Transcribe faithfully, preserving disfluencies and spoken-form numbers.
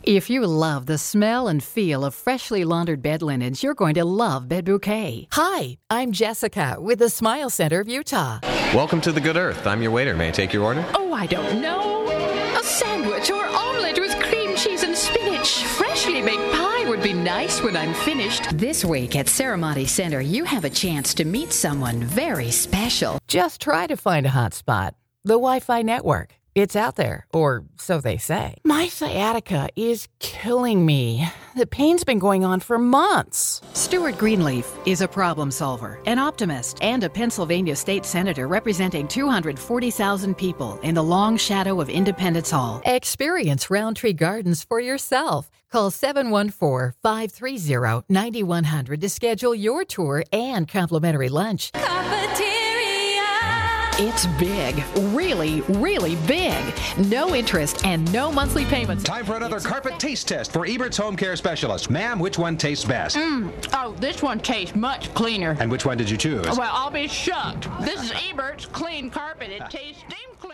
If you love the smell and feel of freshly laundered bed linens, you're going to love Bed Bouquet. Hi, I'm Jessica with the Smile Center of Utah. Welcome to the Good Earth. I'm your waiter. May I take your order? Oh, I don't know. A sandwich or omelet with cream cheese and spinach. Freshly baked pie would be nice when I'm finished. This week at Serramonte Center, you have a chance to meet someone very special. Just try to find a hot spot. The Wi-Fi network. It's out there, or so they say. My sciatica is killing me. The pain's been going on for months. Stuart Greenleaf is a problem solver, an optimist, and a Pennsylvania state senator representing two hundred forty thousand people in the long shadow of Independence Hall. Experience Roundtree Gardens for yourself. Call seven one four, five three zero, nine one zero zero to schedule your tour and complimentary lunch. It's big, really, really big. No interest and no monthly payments. Time for another carpet taste test for Ebert's Home Care Specialist. Ma'am, which one tastes best? Mm. Oh, this one tastes much cleaner. And which one did you choose? Well, I'll be shucked. This is Ebert's Clean Carpet. It tastes steam clean.